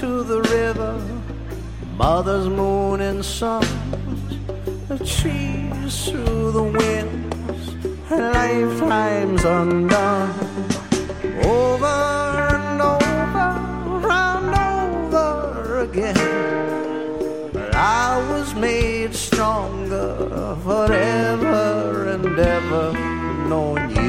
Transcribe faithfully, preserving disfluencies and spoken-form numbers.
to the river, mother's moon and sun, the trees through the winds, lifetimes undone. Over and over, round over again, but I was made stronger forever and ever, knowing you